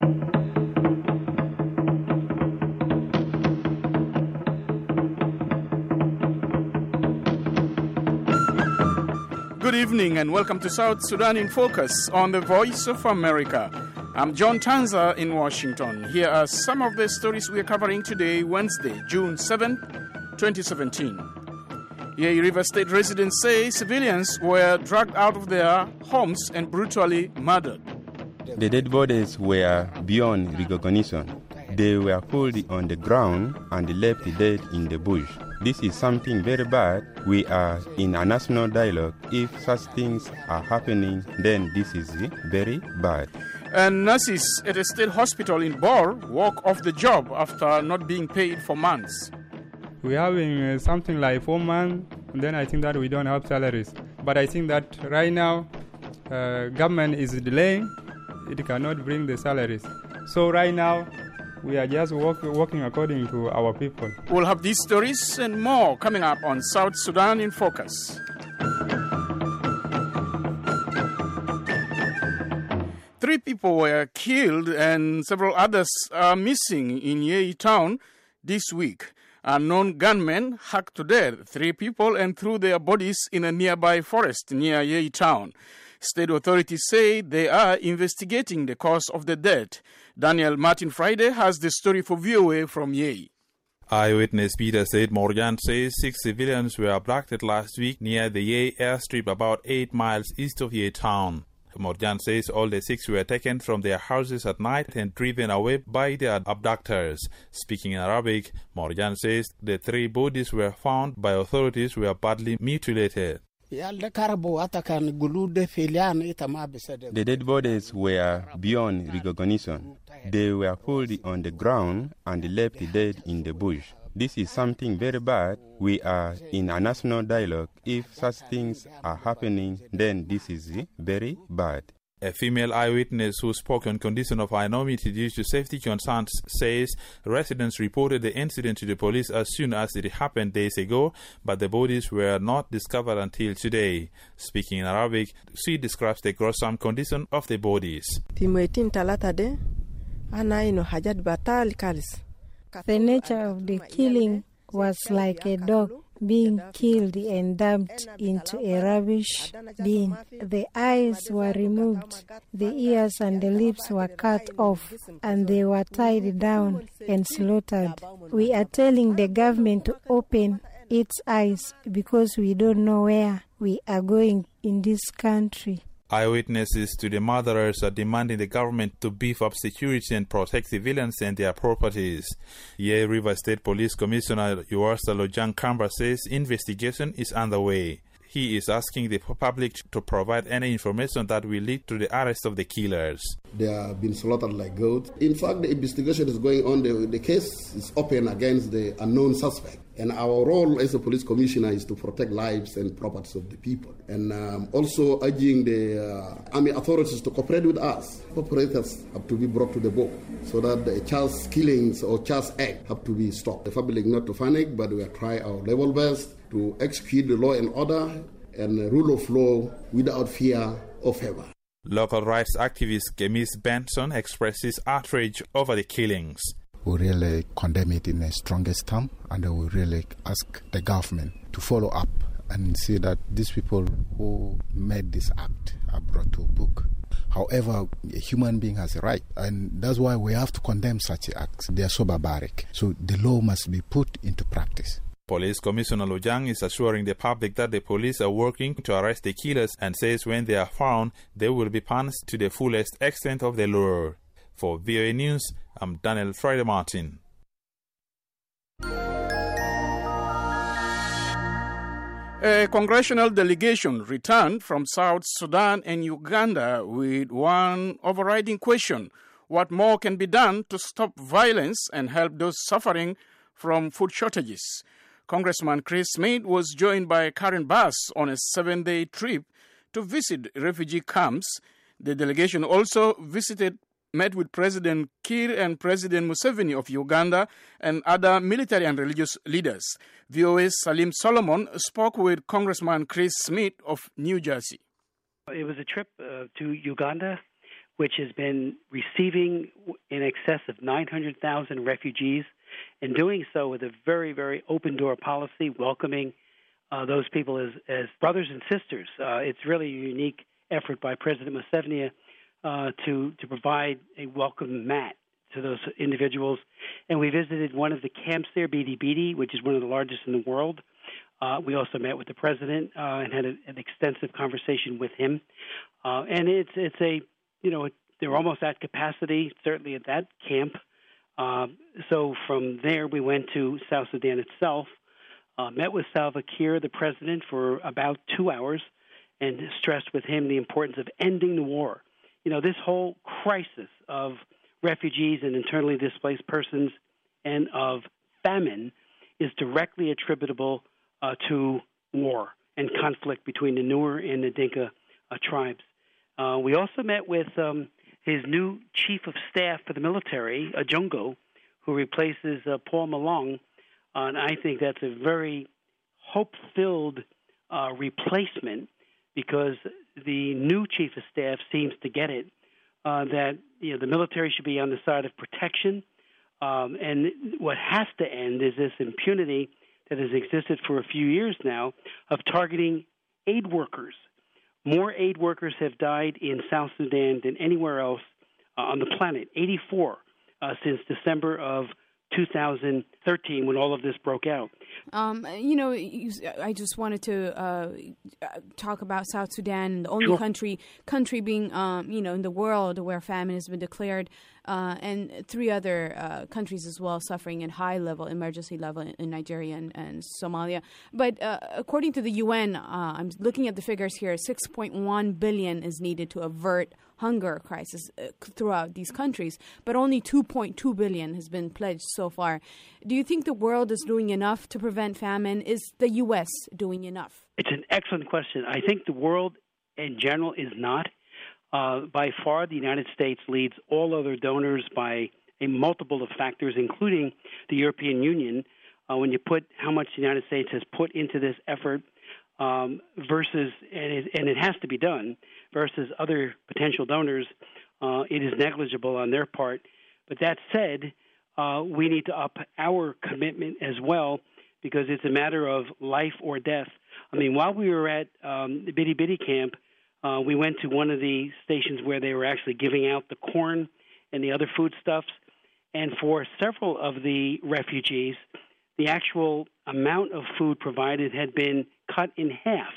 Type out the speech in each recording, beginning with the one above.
Good evening and welcome to South Sudan in Focus on the Voice of America. I'm John Tanza in Washington. Here are some of the stories we are covering today, Wednesday, June 7, 2017. Yei River State residents say civilians were dragged out of their homes and brutally murdered. The dead bodies were beyond recognition. They were pulled on the ground and left dead in the bush. This is something very bad. We are in a national dialogue. If such things are happening, then this is very bad. And nurses at a state hospital in Bor walk off the job after not being paid for months. We're having something like 4 months, and then I think that we don't have salaries. But I think that right now, government is delaying. It cannot bring the salaries. So right now, we are just working according to our people. We'll have these stories and more coming up on South Sudan in Focus. 3 people were killed and several others are missing in Yei town this week. Unknown gunmen hacked to death 3 people and threw their bodies in a nearby forest near Yei town. State authorities say they are investigating the cause of the death. Daniel Martin Friday has the story for VOA from Yei. Eyewitness Peter said Morgan says 6 civilians were abducted last week near the Yei airstrip about 8 miles east of Yei town. Morgan says all the 6 were taken from their houses at night and driven away by their abductors. Speaking in Arabic, Morgan says the 3 bodies were found by authorities were badly mutilated. The dead bodies were beyond recognition. They were pulled on the ground and left dead in the bush. This is something very bad. We are in a national dialogue. If such things are happening, then this is very bad. A female eyewitness who spoke on condition of anonymity due to safety concerns says residents reported the incident to the police as soon as it happened days ago, but the bodies were not discovered until today. Speaking in Arabic, she describes the gruesome condition of the bodies. The nature of the killing was like a dog being killed and dumped into a rubbish bin. The eyes were removed, the ears and the lips were cut off, and they were tied down and slaughtered. We are telling the government to open its eyes because we don't know where we are going in this country. Eyewitnesses to the murderers are demanding the government to beef up security and protect civilians and their properties. Yei River State Police Commissioner Yuarsa Lojang Kamba says investigation is underway. He is asking the public to provide any information that will lead to the arrest of the killers. They have been slaughtered like goats. In fact, the investigation is going on. The case is open against the unknown suspect. And our role as a police commissioner is to protect lives and properties of the people. And also urging the army authorities to cooperate with us. Operators have to be brought to the book so that the child killings or child act have to be stopped. The public not to panic, but we are trying our level best to execute the law and order and the rule of law without fear or favor. Local rights activist Gemis Benson expresses outrage over the killings. We really condemn it in the strongest term, and we really ask the government to follow up and see that these people who made this act are brought to book. However, a human being has a right, and that's why we have to condemn such acts. They are so barbaric. So the law must be put into practice. Police Commissioner Lojang is assuring the public that the police are working to arrest the killers and says when they are found, they will be punished to the fullest extent of the law. For VOA News, I'm Daniel Friday Martin. A congressional delegation returned from South Sudan and Uganda with one overriding question: what more can be done to stop violence and help those suffering from food shortages? Congressman Chris Smith was joined by Karen Bass on a 7-day trip to visit refugee camps. The delegation also met with President Kiir and President Museveni of Uganda and other military and religious leaders. VOA's Salim Solomon spoke with Congressman Chris Smith of New Jersey. It was a trip to Uganda, which has been receiving in excess of 900,000 refugees, and doing so with a very, very open-door policy, welcoming those people as brothers and sisters. It's really a unique effort by President Museveni to provide a welcome mat to those individuals. And we visited one of the camps there, Bidi Bidi, which is one of the largest in the world. We also met with the president and had an extensive conversation with him. And it's a, they're almost at capacity, certainly at that camp. So from there, we went to South Sudan itself, met with Salva Kiir, the president, for about 2 hours, and stressed with him the importance of ending the war. This whole crisis of refugees and internally displaced persons and of famine is directly attributable to war and conflict between the Nuer and the Dinka tribes. We also met with his new chief of staff for the military, Ajongo, who replaces Paul Malong. And I think that's a very hope-filled replacement, because the new chief of staff seems to get it, that the military should be on the side of protection. And what has to end is this impunity that has existed for a few years now of targeting aid workers. More aid workers have died in South Sudan than anywhere else on the planet, 84 since December of 2013, when all of this broke out. I just wanted to talk about South Sudan, the only country being, in the world where famine has been declared, and 3 other countries as well suffering at high level, emergency level in Nigeria and Somalia. But according to the UN, I'm looking at the figures here, 6.1 billion is needed to avert hunger crisis throughout these countries, but only 2.2 billion has been pledged so far. Do you think the world is doing enough to prevent famine? Is the U.S. doing enough? It's an excellent question. I think the world in general is not. By far, the United States leads all other donors by a multiple of factors, including the European Union. When you put how much the United States has put into this effort versus, and it has to be done, versus other potential donors, it is negligible on their part. But that said, we need to up our commitment as well, because it's a matter of life or death. I mean, while we were at the Bidi Bidi camp, we went to one of the stations where they were actually giving out the corn and the other foodstuffs. And for several of the refugees, the actual amount of food provided had been cut in half.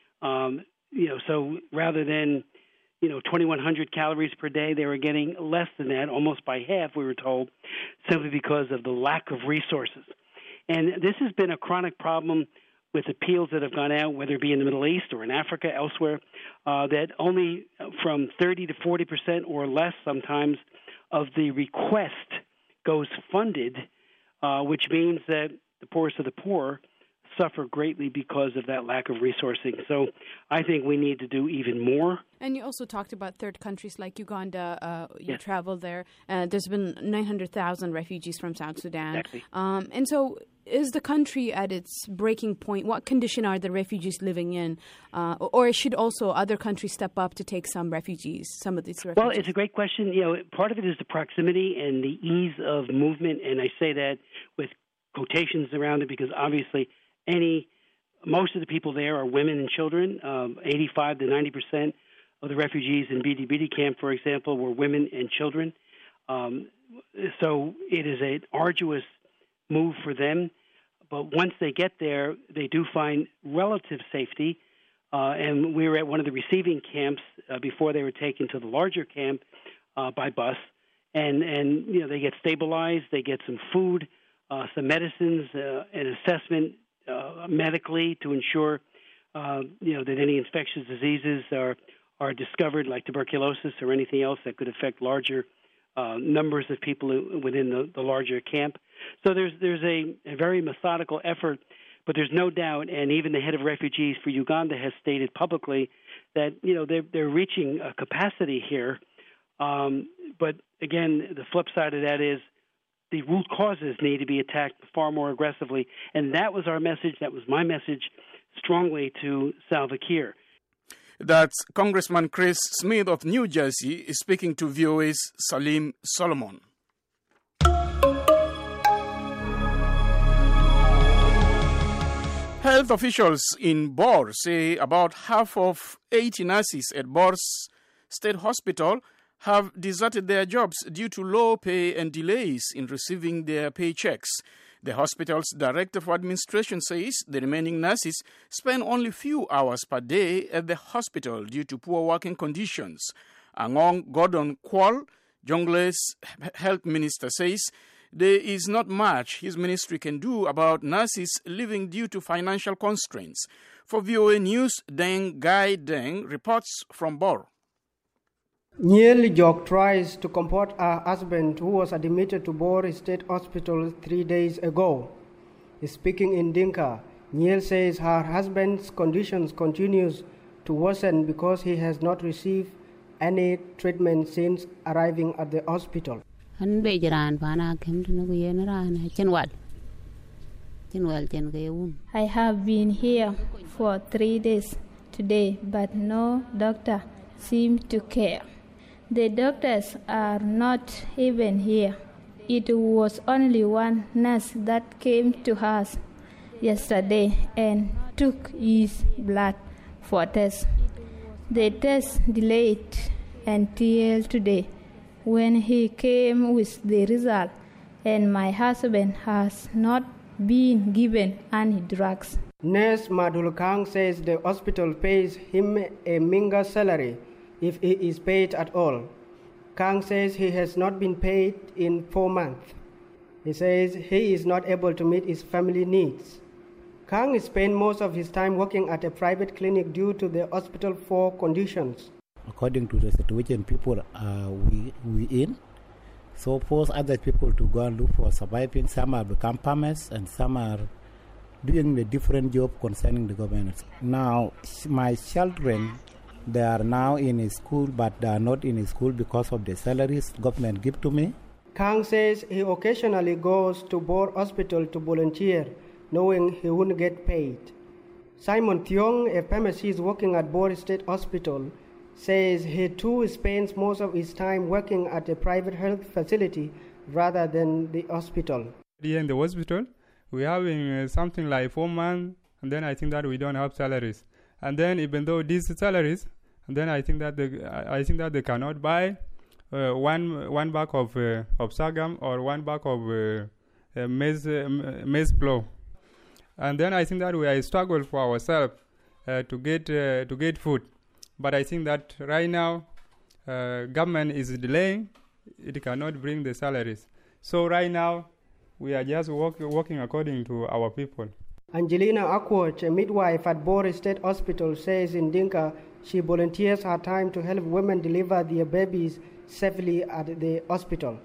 So rather than, 2,100 calories per day, they were getting less than that, almost by half, we were told, simply because of the lack of resources. And this has been a chronic problem with appeals that have gone out, whether it be in the Middle East or in Africa, elsewhere, that only from 30 to 40% or less sometimes of the request goes funded, which means that the poorest of the poor suffer greatly because of that lack of resourcing. So I think we need to do even more. And you also talked about third countries like Uganda. You Yes. traveled there. There's been 900,000 refugees from South Sudan. Exactly. And so is the country at its breaking point? What condition are the refugees living in? Or should also other countries step up to take some refugees, some of these refugees? Well, it's a great question. Part of it is the proximity and the ease of movement, and I say that with quotations around it because obviously most of the people there are women and children. 85 to 90% of the refugees in Bidi Bidi camp, for example, were women and children. So it is an arduous move for them. But once they get there, they do find relative safety. And we were at one of the receiving camps before they were taken to the larger camp by bus. And they get stabilized, they get some food, some medicines, an assessment medically to ensure that any infectious diseases are discovered, like tuberculosis or anything else that could affect larger numbers of people within the larger camp. So there's a very methodical effort, but there's no doubt, and even the head of refugees for Uganda has stated publicly that they're reaching a capacity here. But again, the flip side of that is the root causes need to be attacked far more aggressively, and that was our message. That was my message strongly to Salva Kiir. That's Congressman Chris Smith of New Jersey speaking to VOA's Salim Solomon. Health officials in Bor say about half of 80 nurses at Bor's State Hospital have deserted their jobs due to low pay and delays in receiving their paychecks. The hospital's director for administration says the remaining nurses spend only few hours per day at the hospital due to poor working conditions. Angong Gordon Kwal, Jongle's health minister, says there is not much his ministry can do about nurses leaving due to financial constraints. For VOA News, Deng Gai Deng reports from Bor. Niel Jok tries to comfort her husband who was admitted to Bor State Hospital 3 days ago. Speaking in Dinka, Niel says her husband's conditions continues to worsen because he has not received any treatment since arriving at the hospital. I have been here for 3 days today, but no doctor seems to care. The doctors are not even here. It was only one nurse that came to us yesterday and took his blood for tests. The test delayed until today when he came with the result, and my husband has not been given any drugs. Nurse Madul Kang says the hospital pays him a meager salary if he is paid at all. Kang says he has not been paid in 4 months. He says he is not able to meet his family needs. Kang spent most of his time working at a private clinic due to the hospital poor conditions. According to the situation people we in, so force other people to go and look for surviving. Some are become farmers and some are doing the different job concerning the government. Now my children, they are now in a school, but they are not in a school because of the salaries government give to me. Kang says he occasionally goes to Bor Hospital to volunteer, knowing he wouldn't get paid. Simon Thiong, a pharmacist working at Bor State Hospital, says he too spends most of his time working at a private health facility rather than the hospital. Here in the hospital, we're having something like 4 months, and then I think that we don't have salaries. And then even though these salaries, and then I think that they cannot buy one bag of sorghum or one bag of maize flour. And then I think that we are struggle for ourselves to get food. But I think that right now government is delaying; it cannot bring the salaries. So right now we are just working according to our people. Angelina Akwach, a midwife at Bor State Hospital, says in Dinka she volunteers her time to help women deliver their babies safely at the hospital.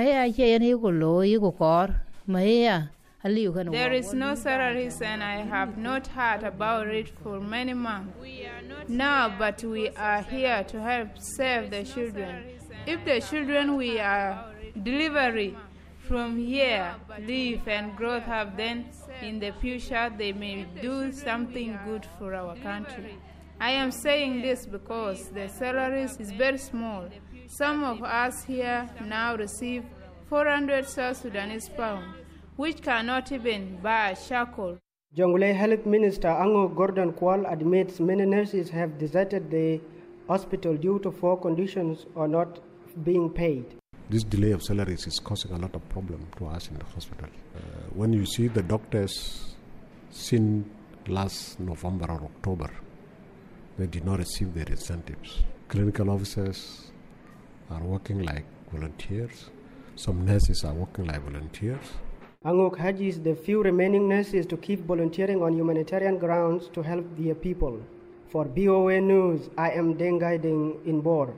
There is no salaries and I have not heard about it for many months now, but we are here to help save the children. If the children we are delivering from here live and grow up, then in the future they may do something good for our country. I am saying this because the salaries is very small. Some of us here now receive 400 South Sudanese pounds, which cannot even buy a shackle. Jonglei Health Minister Ango Gordon Kwal admits many nurses have deserted the hospital due to poor conditions or not being paid. This delay of salaries is causing a lot of problem to us in the hospital. When you see the doctors since last November or October, they did not receive their incentives. Clinical officers are working like volunteers. Some nurses are working like volunteers. Angok urges the few remaining nurses to keep volunteering on humanitarian grounds to help their people. For BOA News, I am Deng Gai Deng in Bor.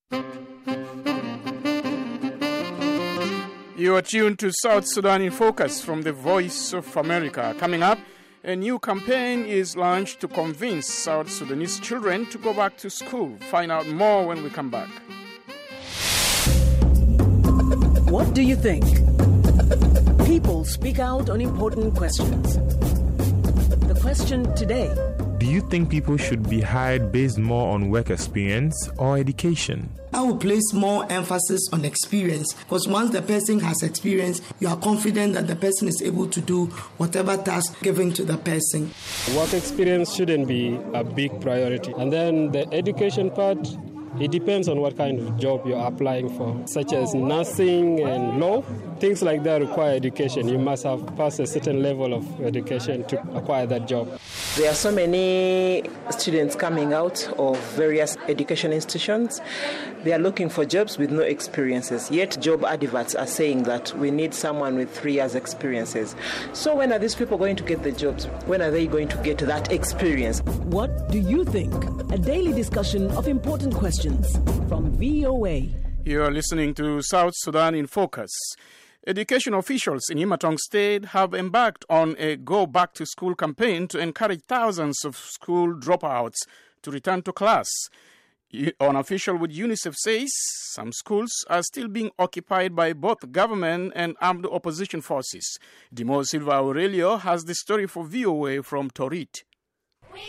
You are tuned to South Sudan in Focus from the Voice of America. Coming up, a new campaign is launched to convince South Sudanese children to go back to school. Find out more when we come back. What do you think? People speak out on important questions. The question today, Do you think people should be hired based more on work experience or education? I will place more emphasis on experience, because once the person has experience, you are confident that the person is able to do whatever task given to the person. Work experience shouldn't be a big priority. And then the education part, it depends on what kind of job you're applying for, such as nursing and law. Things like that require education. You must have passed a certain level of education to acquire that job. There are so many students coming out of various education institutions. They are looking for jobs with no experiences. Yet job adverts are saying that we need someone with 3 years experiences. So when are these people going to get the jobs? When are they going to get that experience? What do you think? A daily discussion of important questions from VOA. You are listening to South Sudan in Focus. Education officials in Imatong State have embarked on a Go Back to School campaign to encourage thousands of school dropouts to return to class. An official with UNICEF says some schools are still being occupied by both government and armed opposition forces. Dimo Silva Aurelio has the story for VOA from Torit. We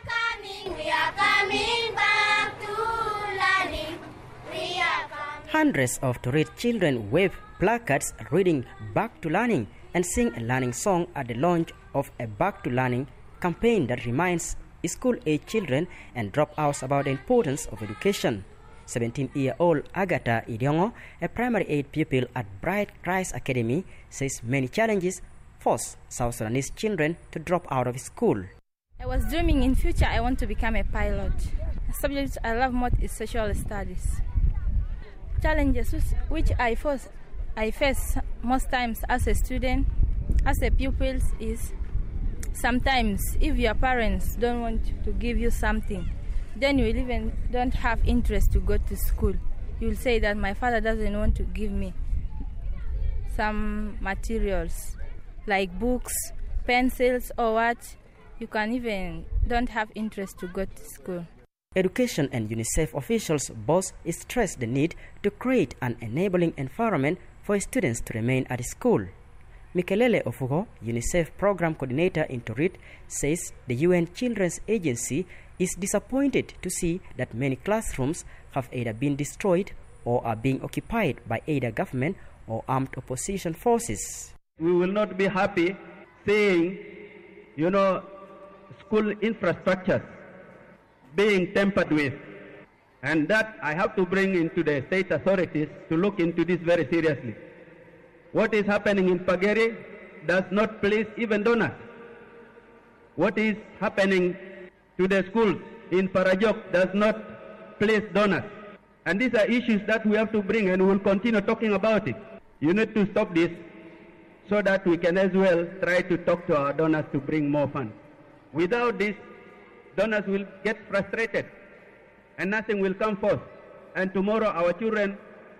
are coming back to learning. We are coming. Hundreds of Torit children wave placards reading Back to Learning and sing a learning song at the launch of a Back to Learning campaign that reminds school-age children and dropouts about the importance of education. 17-year-old Agatha Idiongo, a primary 8 pupil at Bright Christ Academy, says many challenges force South Sudanese children to drop out of school. I was dreaming in future I want to become a pilot. A subject I love most is social studies. Challenges which I face most times as a student, as a pupil, is sometimes if your parents don't want to give you something, then you will even don't have interest to go to school. You will say that my father doesn't want to give me some materials like books, pencils or what. You can even don't have interest to go to school. Education and UNICEF officials both stress the need to create an enabling environment for students to remain at school. Mikelele Ofugo, UNICEF Program Coordinator in Torit, says the UN Children's Agency is disappointed to see that many classrooms have either been destroyed or are being occupied by either government or armed opposition forces. We will not be happy seeing, school infrastructures being tampered with. And that I have to bring into the state authorities to look into this very seriously. What is happening in Pageri does not please even donors. What is happening to the schools in Parajok does not please donors. And these are issues that we have to bring, and we will continue talking about it. You need to stop this so that we can as well try to talk to our donors to bring more funds. Without this, donors will get frustrated and nothing will come forth. And tomorrow our children,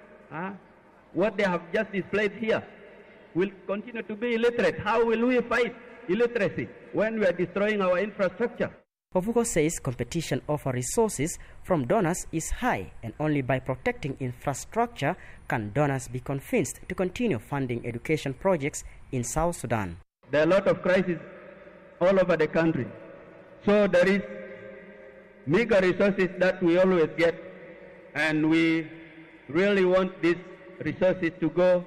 what they have just displayed here, will continue to be illiterate. How will we fight illiteracy when we are destroying our infrastructure? Ofugo says competition over resources from donors is high, and only by protecting infrastructure can donors be convinced to continue funding education projects in South Sudan. There are a lot of crises all over the country. So there is meager resources that we always get, and we really want these resources to go,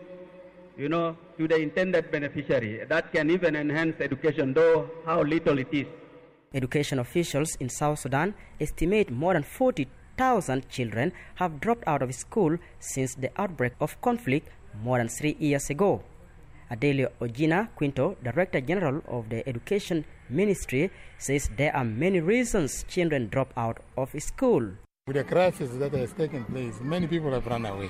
to the intended beneficiary. That can even enhance education, though how little it is. Education officials in South Sudan estimate more than 40,000 children have dropped out of school since the outbreak of conflict more than 3 years ago. Adelio Ojina Quinto, Director General of the Education Ministry, says there are many reasons children drop out of school. With the crisis that has taken place, many people have run away.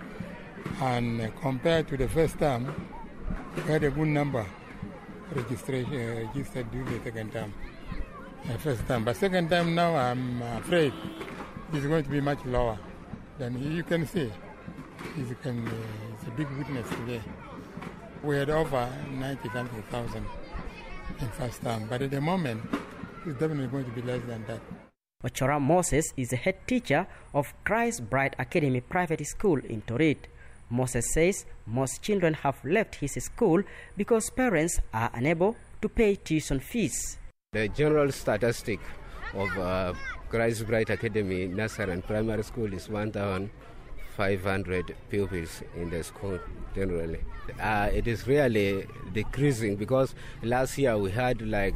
And compared to the first time, we had a good number registered during the second time. First time. But second time now, I'm afraid it's going to be much lower than you can see. It's a big witness today. We had over 90-something thousand in first time, but at the moment, it's definitely going to be less than that. Ochora Moses is the head teacher of Christ Bright Academy Private School in Torit. Moses says most children have left his school because parents are unable to pay tuition fees. The general statistic of Christ Bright Academy Nursery and Primary School is 1,500 pupils in the school generally. It is really decreasing because last year we had like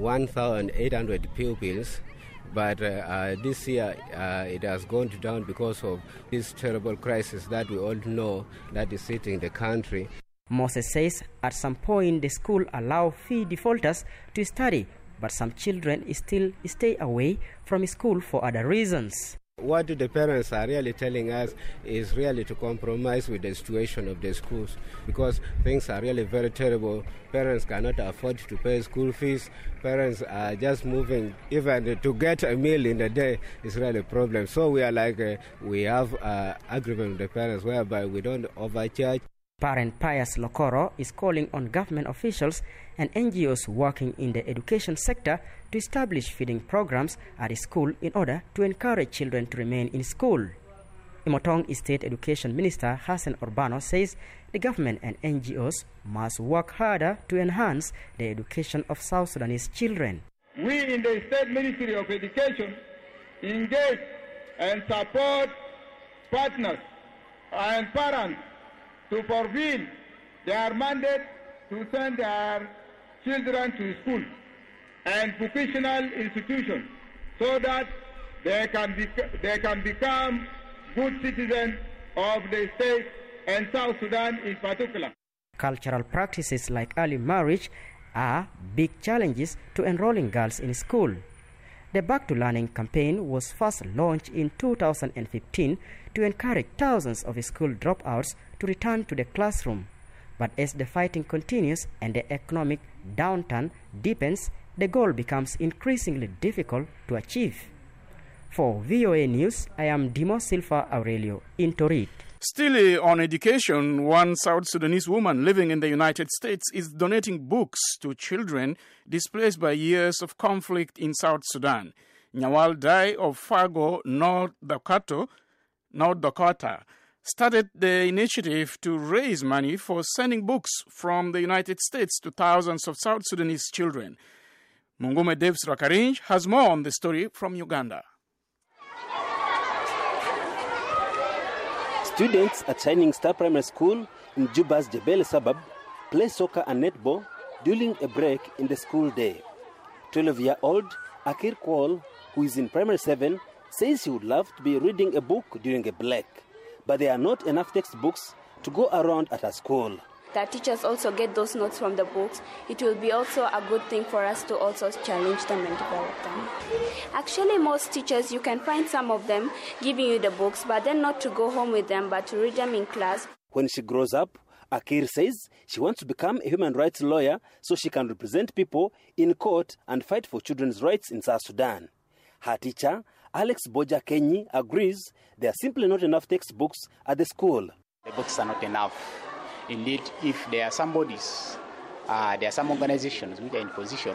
1,800 pupils, but this year it has gone down because of this terrible crisis that we all know that is hitting the country. Moses says at some point the school allow fee defaulters to study, but some children still stay away from school for other reasons. What the parents are really telling us is really to compromise with the situation of the schools because things are really very terrible. Parents cannot afford to pay school fees. Parents are just moving. Even to get a meal in a day is really a problem. So we are like, we have agreement with the parents whereby we don't overcharge. Parent Pius Lokoro is calling on government officials and NGOs working in the education sector to establish feeding programs at school in order to encourage children to remain in school. Imotong State Education Minister Hassan Urbano says the government and NGOs must work harder to enhance the education of South Sudanese children. We in the State Ministry of Education engage and support partners and parents to fulfill their mandate to send their children to school and vocational institutions so that they can become good citizens of the state and South Sudan in particular. Cultural practices like early marriage are big challenges to enrolling girls in school. The Back to Learning campaign was first launched in 2015 to encourage thousands of school dropouts to return to the classroom. But as the fighting continues and the economic downturn deepens, the goal becomes increasingly difficult to achieve. For VOA News, I am Dimo Silva Aurelio in Torit. Still on education, one South Sudanese woman living in the United States is donating books to children displaced by years of conflict in South Sudan. Nyawal Dai of Fargo, North Dakota, started the initiative to raise money for sending books from the United States to thousands of South Sudanese children. Mungume Davis Rakarinj has more on the story from Uganda. Students at Shining Star Primary School in Juba's Jebel suburb play soccer and netball during a break in the school day. 12-year-old Akir Kwol, who is in primary 7, says he would love to be reading a book during a break, but there are not enough textbooks to go around at a school. That teachers also get those notes from the books. It will be also a good thing for us to also challenge them and develop them. Actually, most teachers, you can find some of them giving you the books, but then not to go home with them, but to read them in class. When she grows up, Akir says she wants to become a human rights lawyer so she can represent people in court and fight for children's rights in South Sudan. Her teacher, Alex Boja Kenyi, agrees there are simply not enough textbooks at the school. The books are not enough. Indeed, if there are some bodies, there are some organizations which are in position,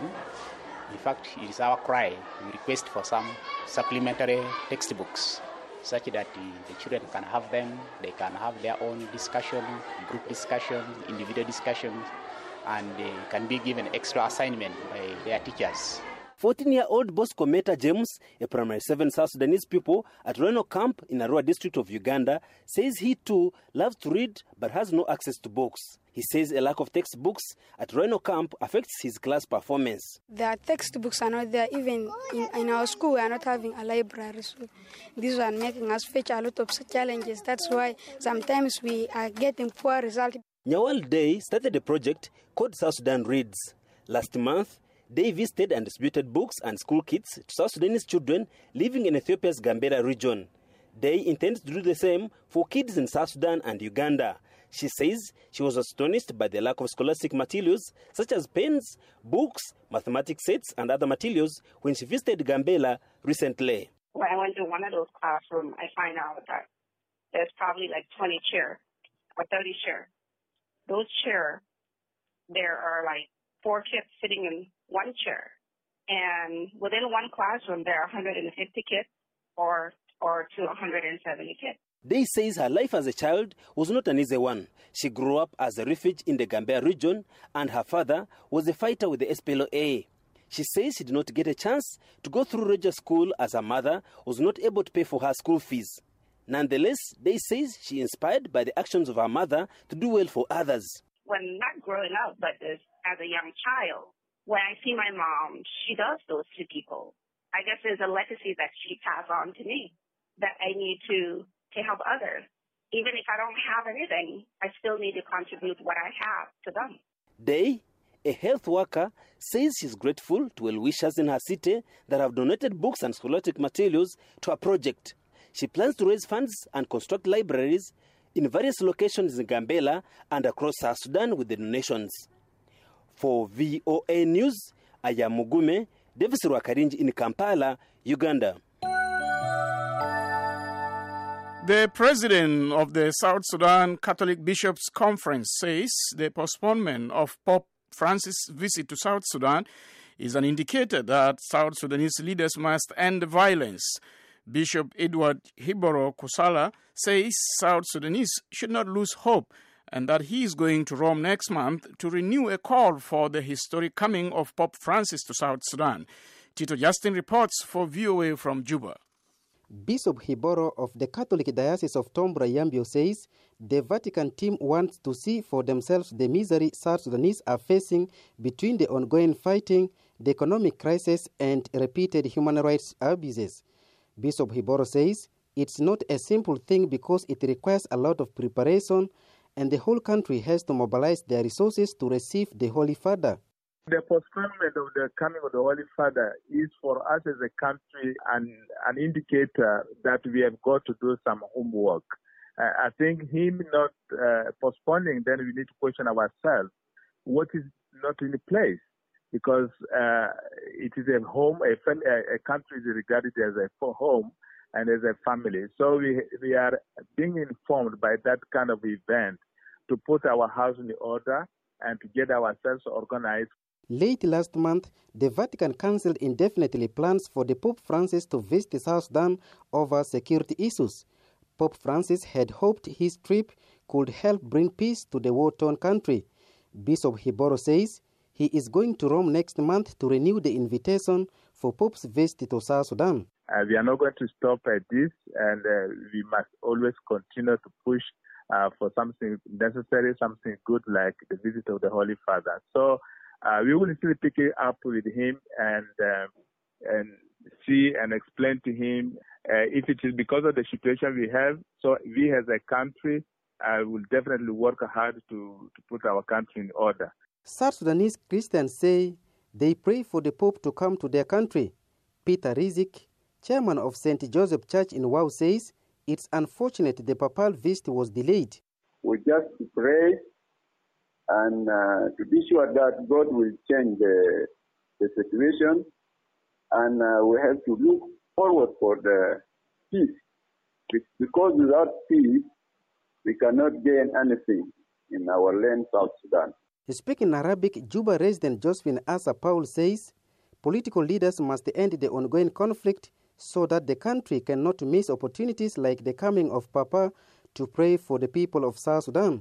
in fact, it is our cry. We request for some supplementary textbooks such that the children can have them, they can have their own discussion, group discussion, individual discussions, and they can be given extra assignment by their teachers. 14-year-old Bosco Meta James, a primary 7 South Sudanese pupil at Reno Camp in Arua district of Uganda, says he too loves to read but has no access to books. He says a lack of textbooks at Reno Camp affects his class performance. The textbooks are not there. Even in our school, we are not having a library. So these are making us face a lot of challenges. That's why sometimes we are getting poor results. Nyawal Day started a project called South Sudan Reads. Last month, they visited and distributed books and school kits to South Sudanese children living in Ethiopia's Gambela region. They intend to do the same for kids in South Sudan and Uganda. She says she was astonished by the lack of scholastic materials such as pens, books, mathematics sets, and other materials when she visited Gambela recently. When I went to one of those classrooms, I find out that there's probably like 20 chairs or 30 chairs. Those chairs, there are like 4 kids sitting in one chair. And within one classroom, there are 150 kids or to 170 kids. Day says her life as a child was not an easy one. She grew up as a refugee in the Gambia region, and her father was a fighter with the SPLA. She says she did not get a chance to go through regular school as her mother was not able to pay for her school fees. Nonetheless, Day says she inspired by the actions of her mother to do well for others. When not growing up, but as a young child, when I see my mom, she does those to people. I guess there's a legacy that she passed on to me that I need to help others. Even if I don't have anything, I still need to contribute what I have to them. Day, a health worker, says she's grateful to well-wishers in her city that have donated books and scholastic materials to her project. She plans to raise funds and construct libraries in various locations in Gambela and across South Sudan with the donations. For VOA News, I am Mugume, Davis Rwakarinji in Kampala, Uganda. The president of the South Sudan Catholic Bishops' Conference says the postponement of Pope Francis' visit to South Sudan is an indicator that South Sudanese leaders must end the violence. Bishop Edward Hiboro Kusala says South Sudanese should not lose hope and that he is going to Rome next month to renew a call for the historic coming of Pope Francis to South Sudan. Tito Justin reports for VOA from Juba. Bishop Hiboro of the Catholic Diocese of Tombra Yambio says the Vatican team wants to see for themselves the misery South Sudanese are facing between the ongoing fighting, the economic crisis, and repeated human rights abuses. Bishop Hiboro says it's not a simple thing because it requires a lot of preparation and the whole country has to mobilize their resources to receive the Holy Father. The postponement of the coming of the Holy Father is for us as a country an indicator that we have got to do some homework. I think him not postponing, then we need to question ourselves what is not in place. Because it is a home, a country is regarded as a home and as a family. So we are being informed by that kind of event to put our house in order and to get ourselves organized. Late last month, the Vatican cancelled indefinitely plans for the Pope Francis to visit South Sudan over security issues. Pope Francis had hoped his trip could help bring peace to the war-torn country. Bishop Hiboro says he is going to Rome next month to renew the invitation for Pope's visit to South Sudan. We are not going to stop at this, and we must always continue to push for something necessary, something good like the visit of the Holy Father. So we will still pick it up with him and see and explain to him if it is because of the situation we have. So we as a country will definitely work hard to put our country in order. South Sudanese Christians say they pray for the Pope to come to their country. Peter Rizik, chairman of St. Joseph Church in Wau, says it's unfortunate the papal visit was delayed. We just pray and to be sure that God will change the situation, and we have to look forward for the peace. Because without peace, we cannot gain anything in our land, South Sudan. Speaking Arabic, Juba resident Josephine Asa Paul says political leaders must end the ongoing conflict so that the country cannot miss opportunities like the coming of Papa to pray for the people of South Sudan.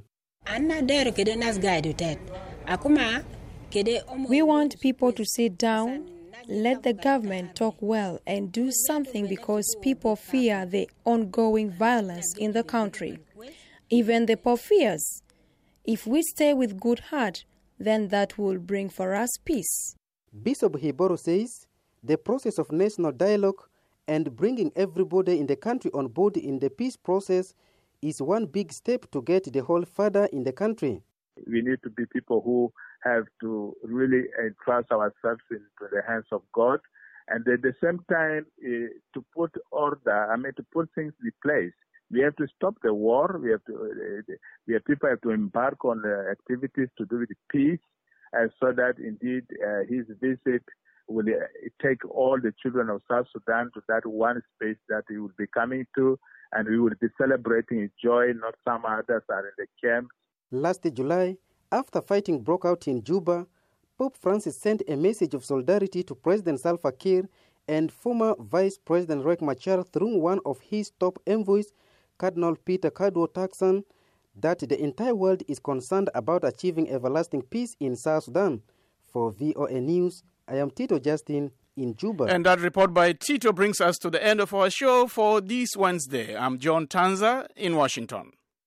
We want people to sit down, let the government talk well and do something because people fear the ongoing violence in the country. Even the Pope fears. If we stay with good heart, then that will bring for us peace. Bishop Hiboro says the process of national dialogue and bringing everybody in the country on board in the peace process is one big step to get the Holy Father in the country. We need to be people who have to really entrust ourselves into the hands of God, and at the same time to put order, to put things in place. We have to stop the war. People have to embark on activities to do with peace, so that indeed his visit will take all the children of South Sudan to that one space that he will be coming to, and we will be celebrating his joy, not some others are in the camps. Last July, after fighting broke out in Juba, Pope Francis sent a message of solidarity to President Salva Kiir and former Vice President Riek Machar through one of his top envoys, Cardinal Peter Kadwo Turkson, that the entire world is concerned about achieving everlasting peace in South Sudan. For VOA News, I am Tito Justin in Juba. And that report by Tito brings us to the end of our show for this Wednesday. I'm John Tanza in Washington.